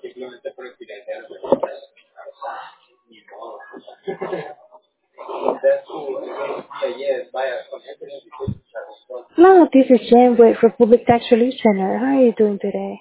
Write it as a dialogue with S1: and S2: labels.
S1: Hello, this is Jen with Republic Tax Relief Center. How are you doing today?